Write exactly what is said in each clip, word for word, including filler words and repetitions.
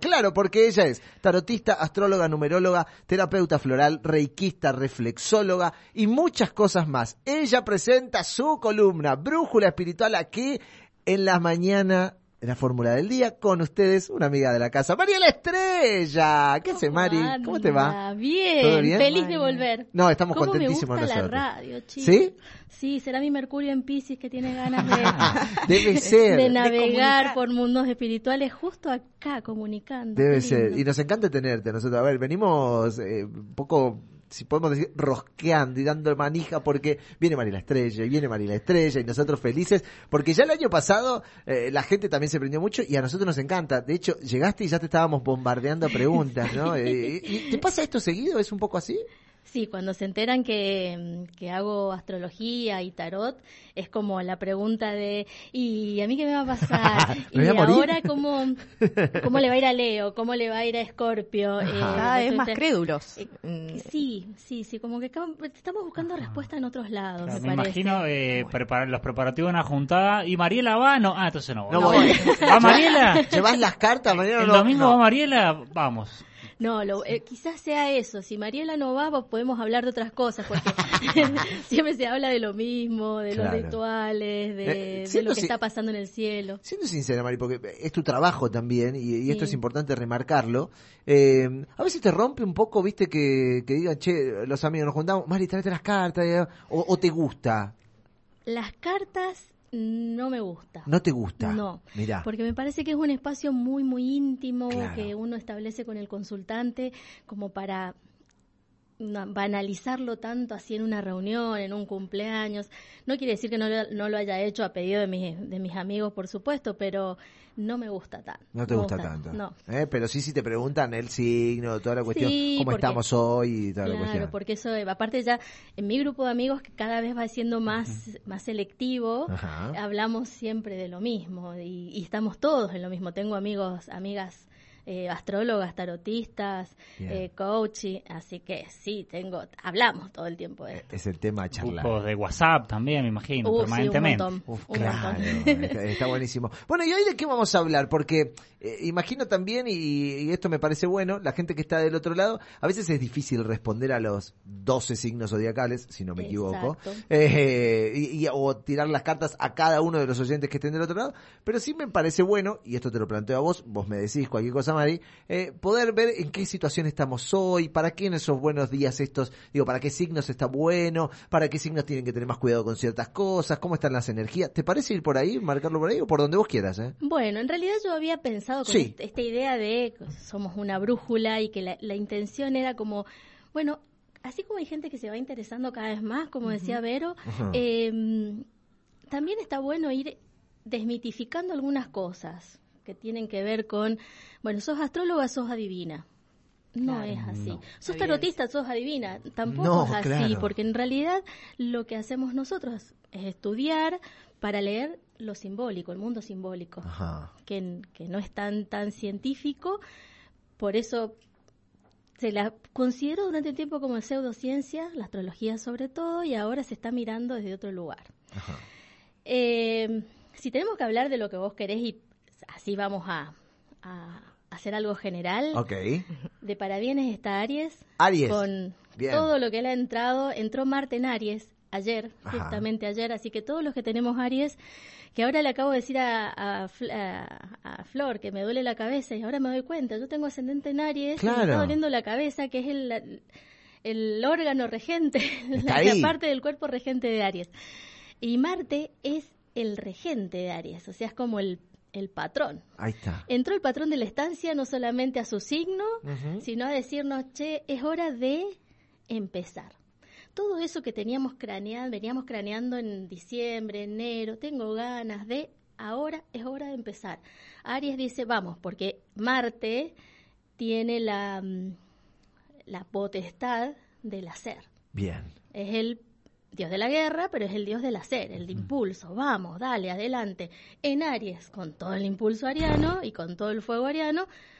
Claro, porque ella es tarotista, astróloga, numeróloga, terapeuta floral, reikista, reflexóloga y muchas cosas más. Ella presenta su columna Brújula Espiritual aquí en la mañana, en la Fórmula del Día, con ustedes, una amiga de la casa, Mariela Estrella. ¿Qué hace, Mari? Anda? ¿Cómo te va? Bien, ¿Todo bien? feliz de volver. No, estamos ¿Cómo contentísimos me gusta nosotros. la radio, chicos? ¿Sí? Sí, será mi Mercurio en Piscis que tiene ganas de, Debe ser. de navegar de por mundos espirituales justo acá comunicando. Debe Qué ser. lindo. Y nos encanta tenerte nosotros. A ver, venimos eh, un poco, si podemos decir, rosqueando y dando manija porque viene Mariela Estrella y viene Mariela Estrella y nosotros felices porque ya el año pasado eh, la gente también se prendió mucho y a nosotros nos encanta. De hecho, llegaste y ya te estábamos bombardeando a preguntas, ¿no? Eh, ¿y ¿Te pasa esto seguido? ¿Es un poco así? Sí, cuando se enteran que, que hago astrología y tarot, es como la pregunta de, ¿y a mí qué me va a pasar? ¿Me ¿Y voy a morir? ahora cómo, cómo le va a ir a Leo? ¿Cómo le va a ir a Escorpio? Eh, Cada vez más entonces, crédulos. eh, Mm, Sí, sí, sí, como que acá- estamos buscando respuesta en otros lados, Claro, me me parece. imagino eh, prepar- los preparativos de una juntada. ¿Y Mariela va? No, ah, entonces no voy. No voy. ¿Va Mariela? ¿Llevas las cartas, Mariela? ¿El No, domingo no. va Mariela? Vamos. No, lo, eh, quizás sea eso. Si Mariela no va, pues podemos hablar de otras cosas, porque siempre se habla de lo mismo, de Claro. los rituales, de, Eh, de siento lo que si- está pasando en el cielo. Siendo sincera, Mari, porque es tu trabajo también y, y esto Sí. es importante remarcarlo. Eh, a veces te rompe un poco, viste, que, que digan, che, los amigos nos juntamos, Mari, tráete las cartas, eh, o, o te gusta. Las cartas no me gusta. ¿No te gusta? No, Mirá. porque me parece que es un espacio muy, muy íntimo Claro. que uno establece con el consultante como para no- banalizarlo tanto así en una reunión, en un cumpleaños. No quiere decir que no lo, no lo haya hecho a pedido de mis, de mis amigos, por supuesto, pero no me gusta tanto. No te Me gusta tanto. No. Eh, pero sí, si te preguntan el signo, toda la cuestión, Sí, cómo porque- estamos hoy y toda la Claro, cuestión. porque eso, eh, aparte ya en mi grupo de amigos que cada vez va siendo más, más selectivo, Ajá. hablamos siempre de lo mismo y, y estamos todos en lo mismo. Tengo amigos, amigas eh, astrólogas, tarotistas, Bien. eh, coaching, así que sí, tengo, hablamos todo el tiempo de esto. Es el tema a charlar. Grupos de WhatsApp también, me imagino, Uh, sí, un permanentemente. montón. Uf, un claro, montón. está, está buenísimo. Bueno, ¿y hoy de qué vamos a hablar? Porque eh, imagino también, y, y esto me parece bueno, la gente que está del otro lado, a veces es difícil responder a los doce signos zodiacales, si no me equivoco, Exacto. eh, y, y- o tirar las cartas a cada uno de los oyentes que estén del otro lado, pero sí me parece bueno, y esto te lo planteo a vos, vos me decís cualquier cosa, Mari, eh, poder ver en qué situación estamos hoy, para qué en esos buenos días estos, digo, para qué signos está bueno, para qué signos tienen que tener más cuidado con ciertas cosas, cómo están las energías. ¿Te parece ir por ahí, marcarlo por ahí o por donde vos quieras? ¿eh? Bueno, en realidad yo había pensado con Sí. este- esta idea de que somos una brújula y que la, la intención era como, bueno, así como hay gente que se va interesando cada vez más, como decía Vero, Ajá. eh, también está bueno ir desmitificando algunas cosas que tienen que ver con, bueno, sos astróloga, sos adivina. No Claro, es así. no. Sos Evidente. tarotista, sos adivina. Tampoco No, es así, claro. porque en realidad lo que hacemos nosotros es estudiar para leer lo simbólico, el mundo simbólico, Ajá. que, que no es tan, tan científico. Por eso se la consideró durante un tiempo como pseudociencia, la astrología sobre todo, y ahora se está mirando desde otro lugar. Ajá. Eh, si tenemos que hablar de lo que vos querés y así vamos a, a hacer algo general, Ok. de parabienes está Aries, Aries. con Bien. todo lo que él ha entrado, entró Marte en Aries ayer, Ajá. justamente ayer, así que todos los que tenemos Aries, que ahora le acabo de decir a, a, Fl- a- a Flor que me duele la cabeza y ahora me doy cuenta, yo tengo ascendente en Aries y me Claro. está doliendo la cabeza, que es el, el órgano regente, Está la, ahí. la parte del cuerpo regente de Aries. Y Marte es el regente de Aries, o sea, es como el, el patrón. Ahí está. Entró el patrón de la estancia no solamente a su signo, Ujú. sino a decirnos, che, es hora de empezar. Todo eso que teníamos craneado, veníamos craneando en diciembre, enero, tengo ganas de, ahora es hora de empezar. Aries dice, vamos, porque Marte tiene la, mm, la potestad del hacer. Bien. Es el dios de la guerra, pero es el dios del hacer, el de impulso. Vamos, dale, adelante. En Aries, con todo el impulso ariano y con todo el fuego ariano,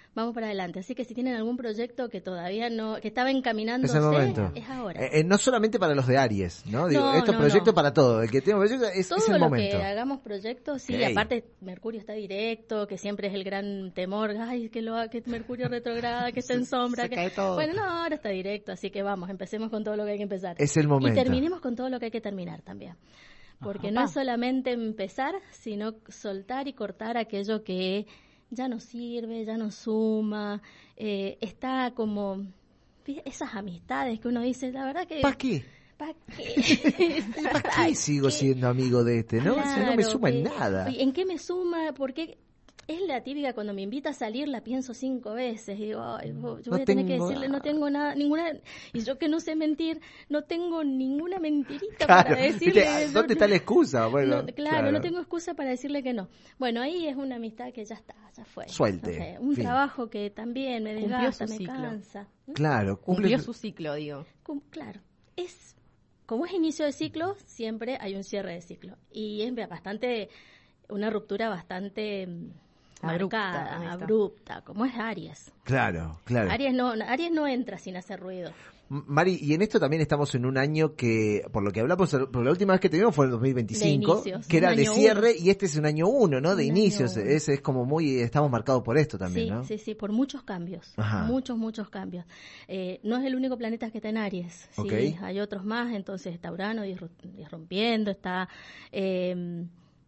vamos para adelante. Así que si tienen algún proyecto que todavía no, que estaba encaminándose, es el momento. Es ahora. Eh, eh, no solamente para los de Aries, ¿no? Digo, No, estos no, proyectos no. para todo. El que tiene un proyecto es, Todo es el lo momento. que hagamos proyectos, sí, Okay. aparte Mercurio está directo, que siempre es el gran temor, ay, que lo ha- que Mercurio retrograda, que está en sombra, se que... cae todo. Bueno, no, ahora está directo, así que vamos, empecemos con todo lo que hay que empezar. Es el momento. Y terminemos con todo lo que hay que terminar también. Porque Ajá. no es solamente empezar, sino soltar y cortar aquello que ya no sirve, ya no suma, eh, está como esas amistades que uno dice, la verdad que... ¿Para qué? ¿Para qué? ¿Para qué sigo siendo amigo de este, no? Si no me Claro, suma en que- nada. ¿En qué me suma? Porque es la típica, cuando me invita a salir la pienso cinco veces y digo, ay, bo- yo No voy a tener que tengo decirle, no nada. tengo nada, ninguna, y yo que no sé mentir, no tengo ninguna mentirita Claro, para decirle. ¿viste? yo- ¿Dónde está la excusa? Bueno, no, claro, no tengo excusa para decirle que no. Bueno, ahí es una amistad que ya está, ya fue. Suelte, ya fue. Un fin. trabajo que también me Cumplió desgasta, su me ciclo. cansa. ¿Mm? Claro, cumple Cumplió su- su ciclo, digo. Cum- Claro, es como es inicio de ciclo, siempre hay un cierre de ciclo. Y es bastante, una ruptura bastante mm, Abrupta, marcada, ahí está. abrupta, como es Aries. Claro, claro. Aries no, Aries no entra sin hacer ruido. M- Mari, y en esto también estamos en un año que, por lo que hablamos, por la última vez que tuvimos fue en el dos mil veinticinco, De inicios, que era un de año cierre, uno. y este es un año uno, ¿no? De Un inicios, año uno. ese es como muy, estamos marcados por esto también, Sí, ¿no? sí, sí, por muchos cambios, Ajá. muchos, muchos cambios. Eh, no es el único planeta que está en Aries, sí, Ok. hay otros más, entonces está Urano disru- disrumpiendo, está, eh,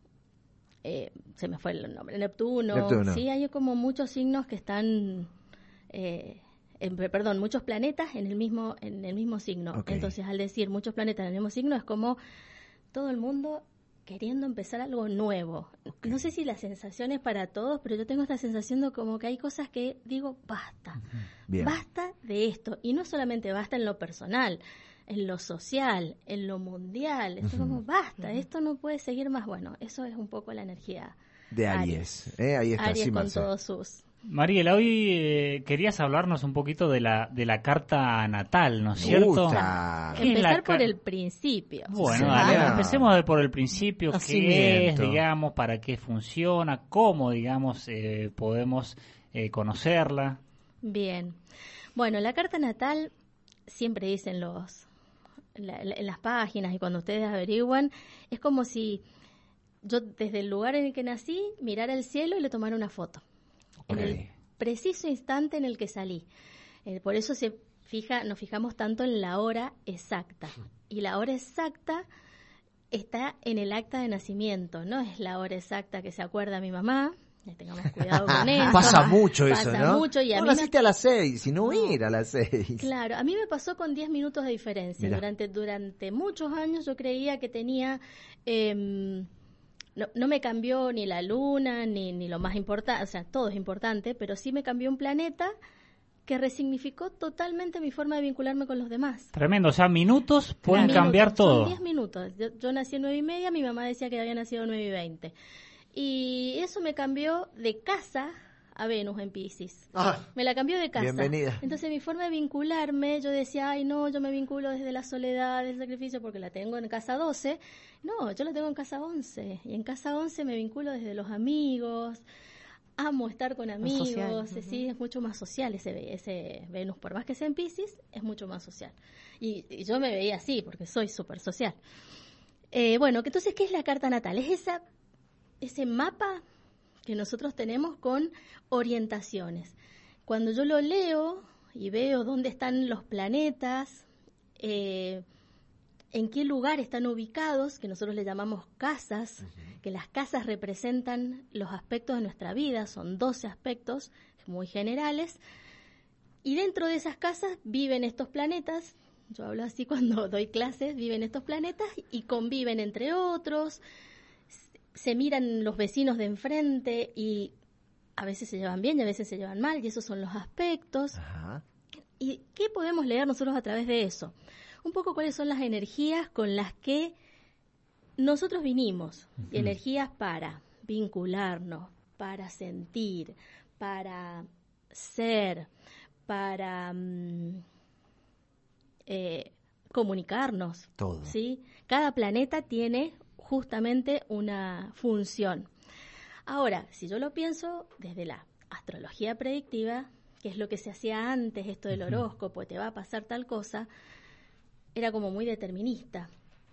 eh, se me fue el nombre, Neptuno, Neptuno. sí, hay como muchos signos que están, eh, en- perdón, muchos planetas en el mismo, en el mismo signo. Ok. Entonces, al decir muchos planetas en el mismo signo, es como todo el mundo queriendo empezar algo nuevo. Ok. No sé si la sensación es para todos, pero yo tengo esta sensación de como que hay cosas que digo, basta, Bien. basta de esto. Y no solamente basta en lo personal, en lo social, en lo mundial. Es Ujú. como, basta, esto no puede seguir más. Bueno, eso es un poco la energía De Aries, ¿eh? Ahí está, Aries sí, con Marce. todos sus... Mariela, hoy eh, querías hablarnos un poquito de la de la carta natal, ¿no es Me cierto? gusta. ¿Qué es la Empezar por ca- el principio. Bueno, Sí. dale, Ah. empecemos de por el principio, qué es, Nacimiento. digamos, para qué funciona, cómo, digamos, eh, podemos eh, conocerla. Bien. Bueno, la carta natal, siempre dicen los la- la- en las páginas y cuando ustedes averiguan, es como si yo desde el lugar en el que nací mirara el cielo y le tomara una foto. En Ok. el preciso instante en el que salí. Eh, por eso se fija, nos fijamos tanto en la hora exacta. Y la hora exacta está en el acta de nacimiento, no es la hora exacta que se acuerda mi mamá. Eh, Tengamos cuidado con eso. Pasa mucho Pasa eso, ¿no? mucho y a Vos mí me- naciste a las seis, y no, No. era a las seis. Claro, a mí me pasó con diez minutos de diferencia. Mirá. Durante durante muchos años yo creía que tenía... em, no, no me cambió ni la luna, ni, ni lo más importante, o sea, todo es importante, pero sí me cambió un planeta que resignificó totalmente mi forma de vincularme con los demás. Tremendo, o sea, minutos pueden Minutos, cambiar son todo. diez minutos. Yo, yo nací a nueve y media, mi mamá decía que había nacido a nueve y veinte. Y eso me cambió de casa a Venus en Piscis. Ah, Me la cambió de casa. Bienvenida. Entonces mi forma de vincularme, yo decía, ay no, yo me vinculo desde la soledad, del sacrificio, porque la tengo en casa doce. No, yo la tengo en casa once. Y en casa once me vinculo desde los amigos. Amo estar con amigos. social, eh, ujú. Sí, es mucho más social ese, ese Venus. Por más que sea en Piscis, es mucho más social. Y, y yo me veía así, porque soy súper social. Eh, bueno, que entonces, ¿qué es la carta natal? Es esa, ese mapa que nosotros tenemos con orientaciones. Cuando yo lo leo y veo dónde están los planetas, eh, en qué lugar están ubicados, que nosotros le llamamos casas, que las casas representan los aspectos de nuestra vida, son doce aspectos muy generales, y dentro de esas casas viven estos planetas, yo hablo así cuando doy clases, viven estos planetas y conviven entre otros, se miran los vecinos de enfrente y a veces se llevan bien y a veces se llevan mal, y esos son los aspectos. Ajá. ¿Y qué podemos leer nosotros a través de eso? Un poco cuáles son las energías con las que nosotros vinimos. Ujú. Energías para vincularnos, para sentir, para ser, para mm, eh, comunicarnos. Todo. ¿Sí? Cada planeta tiene justamente una función. Ahora, si yo lo pienso desde la astrología predictiva, que es lo que se hacía antes, esto del horóscopo, te va a pasar tal cosa, era como muy determinista.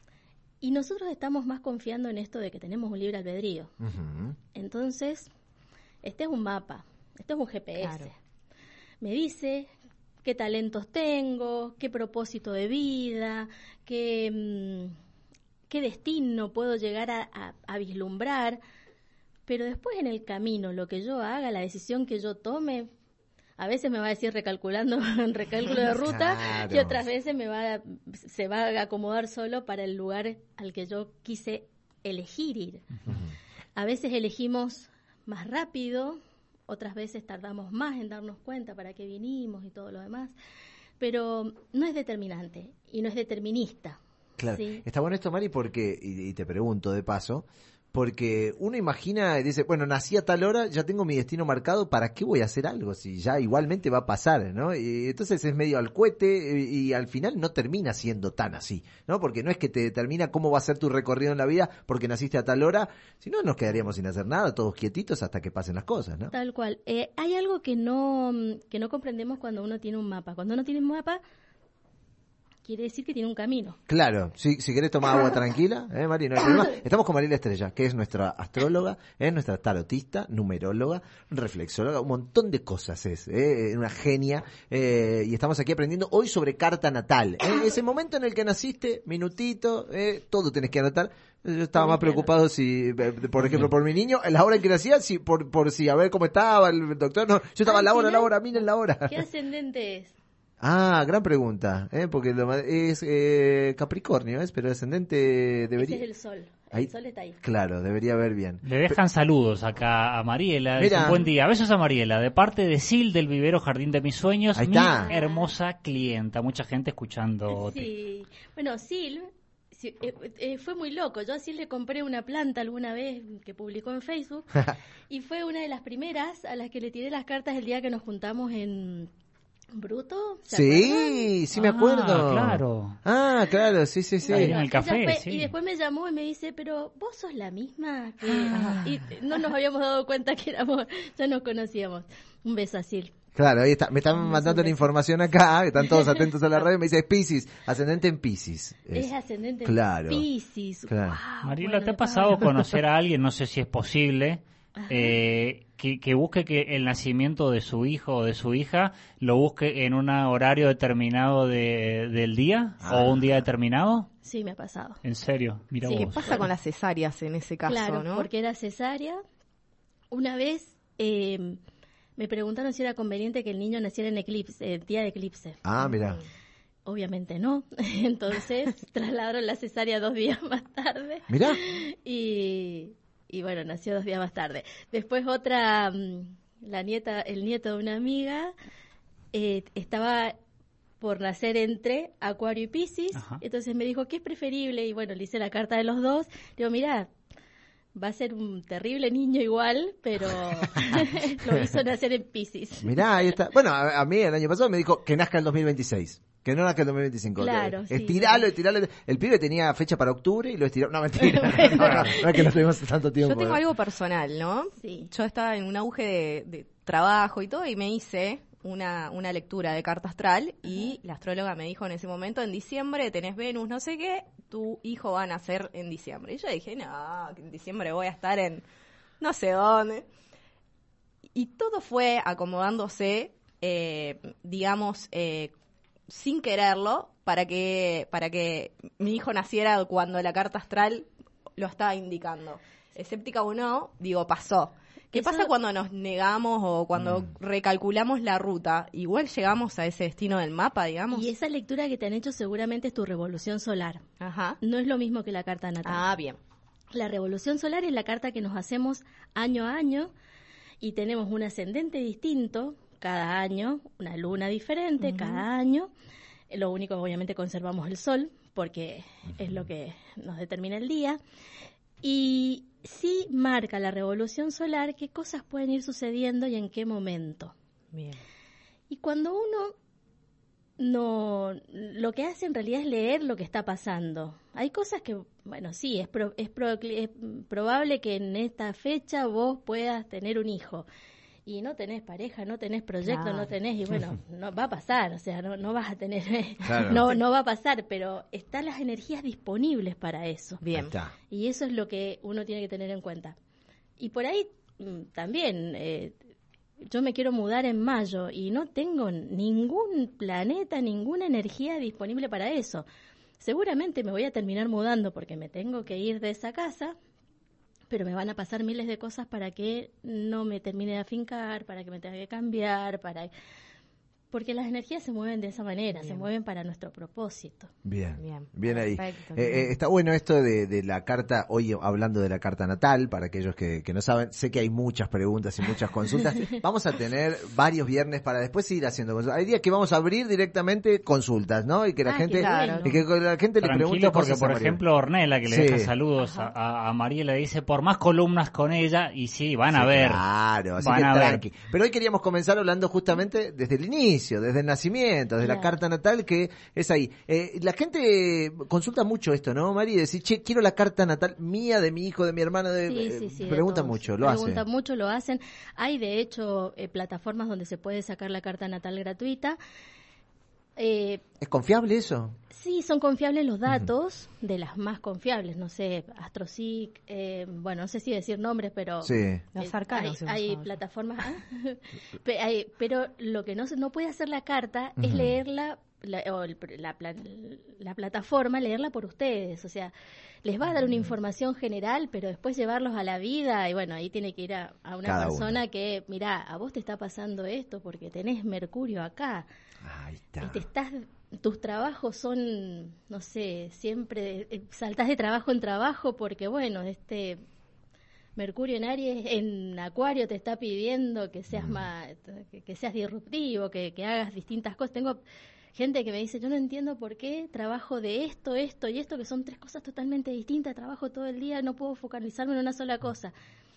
Y nosotros estamos más confiando en esto de que tenemos un libre albedrío. Uh-huh. Entonces, este es un mapa, este es un G P S. Claro. Me dice qué talentos tengo, qué propósito de vida, qué, mmm, qué destino puedo llegar a, a, a vislumbrar. Pero después en el camino, lo que yo haga, la decisión que yo tome, a veces me va a decir recalculando en recálculo de ruta, claro. Y otras veces me va a, se va a acomodar solo para el lugar al que yo quise elegir ir. Uh-huh. A veces elegimos más rápido, otras veces tardamos más en darnos cuenta para qué vinimos y todo lo demás, pero no es determinante y no es determinista. Claro, ¿sí? Está bueno esto, Mari, porque, y, y te pregunto de paso, porque uno imagina y dice, bueno, nací a tal hora, ya tengo mi destino marcado, ¿para qué voy a hacer algo? Si ya igualmente va a pasar, ¿no? Y entonces es medio al cohete y, y al final no termina siendo tan así, ¿no? Porque no es que te determina cómo va a ser tu recorrido en la vida porque naciste a tal hora, si no nos quedaríamos sin hacer nada, todos quietitos hasta que pasen las cosas, ¿no? Tal cual. Eh, hay algo que no, que no comprendemos cuando uno tiene un mapa. Cuando uno tiene un mapa, quiere decir que tiene un camino. Claro, si, si querés tomar agua tranquila, ¿eh, Mari? No hay problema. Estamos con Mariela Estrella, que es nuestra astróloga, es nuestra tarotista, numeróloga, reflexóloga, un montón de cosas es, ¿eh? Una genia, eh, y estamos aquí aprendiendo hoy sobre carta natal. ¿eh? Ese momento en el que naciste, minutito, ¿eh? Todo tenés que anotar. Yo estaba más preocupado si, por ejemplo, por mi niño, en la hora en que nacía, si, por, por si a ver cómo estaba el doctor. No, yo estaba a la hora, la hora, miren la hora. ¿Qué ascendente es? Ah, gran pregunta, ¿eh? Porque lo, es eh, Capricornio, ¿es? Pero ascendente debería... Ese es el sol, el ahí, sol está ahí. Claro, debería ver bien. Le dejan Pero... saludos acá a Mariela, Mira. Un buen día, besos a Mariela, de parte de Sil del Vivero Jardín de Mis Sueños, ahí mi está. hermosa clienta, mucha gente escuchando. Sí, bueno, Sil... Sí, eh, eh, fue muy loco. Yo así le compré una planta alguna vez que publicó en Facebook y fue una de las primeras a las que le tiré las cartas el día que nos juntamos en Bruto. Sí, acuerdan? sí me acuerdo. Ah, claro. Ah, claro, sí, sí, sí. Ahí en el café, fue, sí. Y después me llamó y me dice, pero vos sos la misma. Que... Ah. Y no nos habíamos dado cuenta que éramos, ya nos conocíamos. Un beso, Sil. Claro, ahí está, me están mandando la información acá, que están todos atentos a la radio, me dice Piscis, ascendente en Piscis. Es, es ascendente claro, en Piscis. Claro. Wow, Mariela, bueno, ¿te ha pasado a conocer a alguien, no sé si es posible, eh, que, que busque que el nacimiento de su hijo o de su hija lo busque en un horario determinado de, del día ah. o un día determinado? Sí, me ha pasado. ¿En serio? Mira sí, vos. ¿Qué pasa con las cesáreas en ese caso, claro, no? Porque era cesárea. Una vez... Eh, me preguntaron si era conveniente que el niño naciera en eclipse, eh, día de eclipse. Ah, mira. Obviamente no. Entonces trasladaron la cesárea dos días más tarde. Mira. Y, y bueno, nació dos días más tarde. Después otra, la nieta, el nieto de una amiga, eh, estaba por nacer entre Acuario y Piscis. Ajá. Entonces me dijo, ¿qué es preferible? Y bueno, le hice la carta de los dos. Digo, mira, va a ser un terrible niño igual, pero lo hizo nacer en Piscis. Mirá, ahí está. Bueno, a, a mí el año pasado me dijo que nazca el dos mil veintiséis. Que no nazca el dos mil veinticinco. Claro, sí. Estiralo, estiralo. El pibe tenía fecha para octubre y lo estiró. No, mentira. no, no, no, no es que no tuvimos tanto tiempo. Yo tengo algo personal, ¿no? Sí. Yo estaba en un auge de, de trabajo y todo y me hice una, una lectura de carta astral y la astróloga me dijo en ese momento, en diciembre tenés Venus, no sé qué, tu hijo va a nacer en diciembre. Y yo dije, no, en diciembre voy a estar en no sé dónde. Y todo fue acomodándose, eh, digamos, eh, sin quererlo, para que para que mi hijo naciera cuando la carta astral lo estaba indicando. Escéptica o no, digo, pasó. ¿Qué Eso... pasa cuando nos negamos o cuando mm. recalculamos la ruta? Igual llegamos a ese destino del mapa, digamos. Y esa lectura que te han hecho seguramente es tu revolución solar. Ajá. No es lo mismo que la carta natal. Ah, bien. La revolución solar es la carta que nos hacemos año a año y tenemos un ascendente distinto cada año, una luna diferente uh-huh. cada año. Lo único, obviamente, conservamos el sol porque uh-huh. es lo que nos determina el día. Y sí marca la revolución solar qué cosas pueden ir sucediendo y en qué momento. Bien. Y cuando uno no, lo que hace en realidad es leer lo que está pasando. Hay cosas que, bueno, sí, es, pro, es, pro, es probable que en esta fecha vos puedas tener un hijo. y no tenés pareja, no tenés proyecto, Claro. no tenés, y bueno, no va a pasar, o sea, no, no vas a tener, Claro. no, no va a pasar, pero están las energías disponibles para eso. Ahí Bien. está. Y eso es lo que uno tiene que tener en cuenta. Y por ahí mm, también, eh, yo me quiero mudar en mayo y no tengo ningún planeta, ninguna energía disponible para eso. Seguramente me voy a terminar mudando porque me tengo que ir de esa casa, pero me van a pasar miles de cosas para que no me termine de afincar, para que me tenga que cambiar, para porque las energías se mueven de esa manera, Bien. se mueven para nuestro propósito. Bien, Bien. bien ahí. Perfecto, Eh, bien. eh, está bueno esto de, de la carta, hoy hablando de la carta natal, para aquellos que, que no saben, sé que hay muchas preguntas y muchas consultas. Vamos a tener varios viernes para después ir haciendo consultas. Hay días que vamos a abrir directamente consultas, ¿no? Y que la Ah, gente, qué bueno. y que la gente le pregunte Tranquilo, porque cosas a por Mariela. ejemplo Ornella, que le Sí. deja saludos a, a, a Mariela, dice por más columnas con ella, y sí, van a Sí, ver. Claro, así Van que a ver. tranqui. Pero hoy queríamos comenzar hablando justamente desde el inicio, desde el nacimiento, desde la Claro. carta natal, que es ahí. Eh, la gente consulta mucho esto, ¿no, Mari? Decir, che, quiero la carta natal mía, de mi hijo, de mi hermano. De... Sí, eh, sí, sí. de Preguntan todos. mucho, lo Preguntan hacen. mucho, lo hacen. Hay, de hecho, eh, plataformas donde se puede sacar la carta natal gratuita. Eh, ¿Es confiable eso? sí, son confiables los datos, de las más confiables, no sé, AstroSeek, eh, bueno, no sé si decir nombres, pero... Sí. Los Eh, arcanos Hay, hemos hay usado. plataformas, ¿ah? Pe- hay- pero lo que no se no puede hacer la carta es Ujú. leerla, la, o el- la, pla- la plataforma, leerla por ustedes. O sea, les va a dar una información general, pero después llevarlos a la vida, y bueno, ahí tiene que ir a, a una Cada persona uno. que, mira, a vos te está pasando esto porque tenés Mercurio acá. Ahí está. Y te estás, tus trabajos son, no sé, siempre eh, saltás de trabajo en trabajo porque, bueno, este Mercurio en Aries, en Acuario te está pidiendo que seas más, que, que seas disruptivo, que, que hagas distintas cosas. Tengo gente que me dice, yo no entiendo por qué trabajo de esto, esto y esto, que son tres cosas totalmente distintas, trabajo todo el día, no puedo focalizarme en una sola cosa.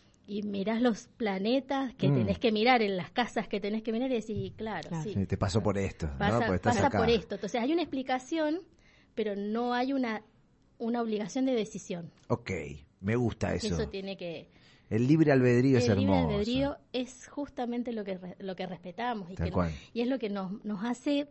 Y mirás los planetas que Mm. tenés que mirar, en las casas que tenés que mirar y decís, claro, Claro. sí. Sí, te pasó por esto, ¿no? Pasa, Porque estás pasa acá. por esto. Entonces hay una explicación, pero no hay una, una obligación de decisión. Ok, me gusta eso. Eso tiene que... El libre albedrío es el libre hermoso. albedrío es justamente lo que re- lo que respetamos y, Tal que, cual. y es lo que nos, nos hace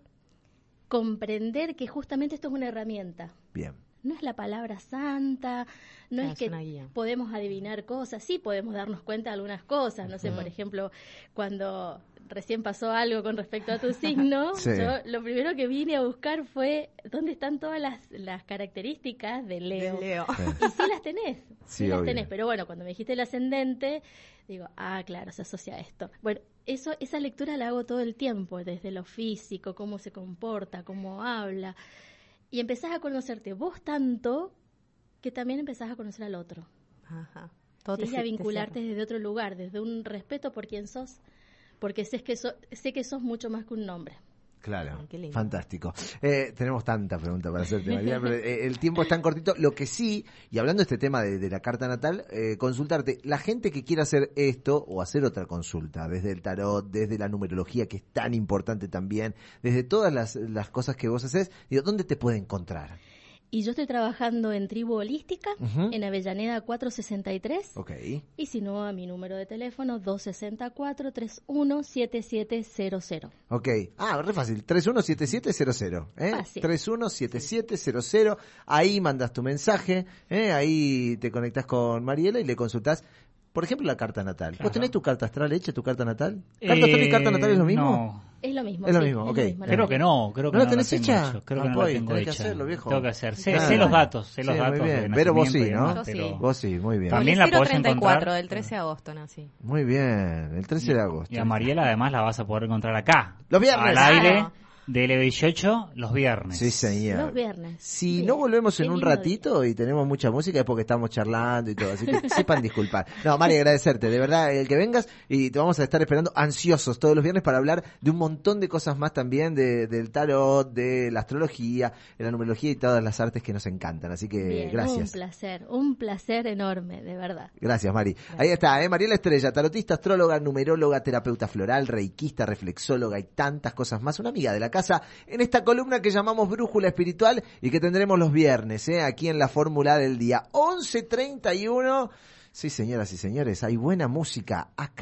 comprender que justamente esto es una herramienta. Bien. No es la palabra santa, no Claro, es que es una guía. podemos adivinar cosas, sí podemos darnos cuenta de algunas cosas, no sé, por ejemplo, cuando recién pasó algo con respecto a tu signo, Sí. yo lo primero que vine a buscar fue dónde están todas las, las características de Leo. De Leo. Sí. Y sí las tenés, sí, Sí, las obvio. tenés, pero bueno, cuando me dijiste el ascendente, digo, ah, claro, se asocia a esto. Bueno, eso, esa lectura la hago todo el tiempo, desde lo físico, cómo se comporta, cómo habla, y empezás a conocerte vos tanto que también empezás a conocer al otro. Ajá. Todo ¿sí? te Y a ci- te vincularte cierra. desde otro lugar, desde un respeto por quien sos, porque sé que, so- sé que sos mucho más que un nombre. Claro, Ay, qué lindo. fantástico. Eh, tenemos tanta pregunta para hacerte, María, pero eh, el tiempo es tan cortito. Lo que sí, y hablando de este tema de, de la carta natal, eh, consultarte, la gente que quiera hacer esto o hacer otra consulta, desde el tarot, desde la numerología, que es tan importante también, desde todas las, las cosas que vos haces, digo, ¿dónde te puede encontrar? Y yo estoy trabajando en Tribu Holística, Ujú. en Avellaneda cuatrocientos sesenta y tres. Ok, Y si no, a mi número de teléfono dos seis cuatro, tres uno siete siete cero cero. ok. Ah, re fácil, tres uno siete siete cero cero, ¿eh? Fácil. tres uno siete siete cero cero, ahí mandas tu mensaje, ¿eh? Ahí te conectas con Mariela y le consultás, por ejemplo, la carta natal. ¿Vos Claro. tenés tu carta astral hecha, tu carta natal? ¿Carta astral y carta natal es lo mismo? No, Es lo mismo. Es lo sí, mismo, ok. la creo que no, creo que ¿No no, la tenés tengo hecha? hecho, creo Ah, que no pues, la tengo tenés que hecha. hacerlo, viejo. Tengo que hacer. Sé, Claro. sé los datos, sé Sí, los muy datos bien. de Pero vos nacimiento sí, y ¿no? demás, Yo pero sí. Vos sí, muy bien. También el la cero podés treinta y cuatro encontrar. del trece de agosto nací. Muy bien, el trece de agosto. Y a Mariela además la vas a poder encontrar acá. Los viernes. Al aire, Claro. de L dieciocho, los viernes. Sí, señor. Los viernes. Si Bien. no volvemos Qué en un lindo ratito y tenemos mucha música es porque estamos charlando y todo, así que sepan disculpar. No, Mari, agradecerte, de verdad, el que vengas y te vamos a estar esperando ansiosos todos los viernes para hablar de un montón de cosas más también, de, del tarot, de la astrología, de la numerología y todas las artes que nos encantan, así que Bien, gracias. Un placer, un placer enorme, de verdad. Gracias, Mari. Ahí está, ¿eh? Mariela Estrella, tarotista, astróloga, numeróloga, terapeuta floral, reikista, reflexóloga y tantas cosas más. Una amiga de la casa en esta columna que llamamos Brújula Espiritual y que tendremos los viernes, ¿eh? Aquí en la fórmula del día. once treinta y uno. Sí, señoras y señores, hay buena música acá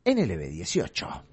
en L B dieciocho.